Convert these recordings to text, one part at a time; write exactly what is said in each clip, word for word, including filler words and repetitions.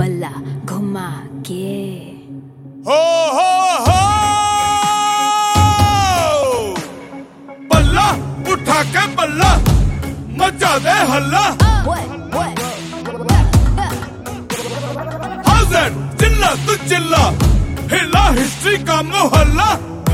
बल्ला घुमा के। हो हो हो बल्ला उठा के बल्ला मचा दे हल्ला। हाज़र चिल्ला तू चिल्ला हिला हिस्ट्री का मोहल्ला।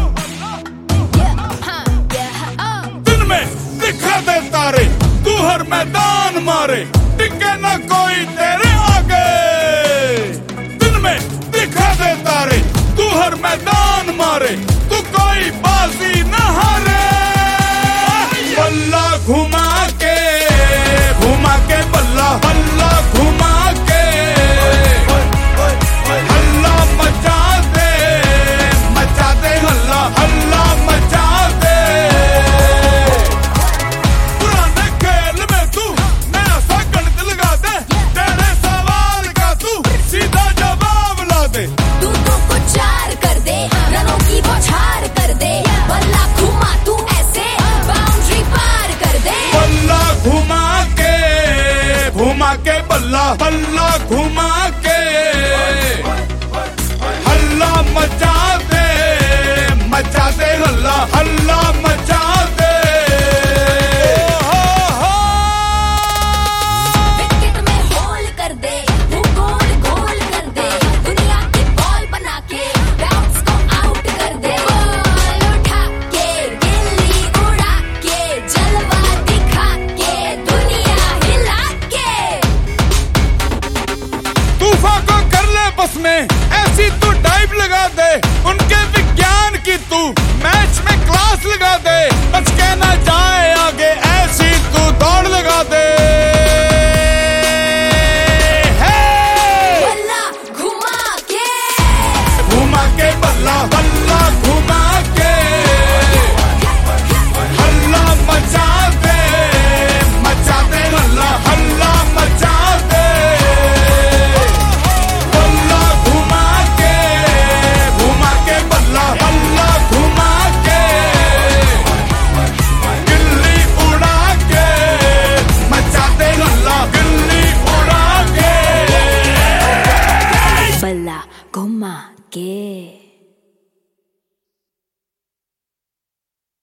दिन में दिखा दे तारे तू हर मैदान मारे टिके ना कोई तेरे आगे। दिन में दिखा दे तारे तू हर मैदान मारे तू कोई बाजी न हारे। बल्ला घुमा के घुमा के बल्ला बल्ला घुमा के हल्ला मचा दे मचा दे हल्ला हल्ला मचा दे। पुराने खेल में तू नया सा गणित लगा दे तेरे सवाल का तू सीधा जवाब ला दे। तू तो कुछ चार कर दे रनों की बौछार कर दे बल्ला घुमा तू ऐसे बाउंड्री पार कर दे। बल्ला घुमा के घुमा के बल्ला बल्ला घुमा के हल्ला मचा दे मचा दे हल्ला हल्ला मचा दे। विकेट में होल कर दे वो गोल गोल कर दे दुनिया की बॉल बना के बाउंस को आउट कर दे। बॉल उठा के गिल्ली उड़ा के जलवा दिखा के दुनिया हिला के। तूफान को कर ले बस में ऐसी तू डाइव लगा दे उनके विज्ञान की तू मैच में क्लास लगा दे बच के ना जाए आगे ऐसी तू दौड़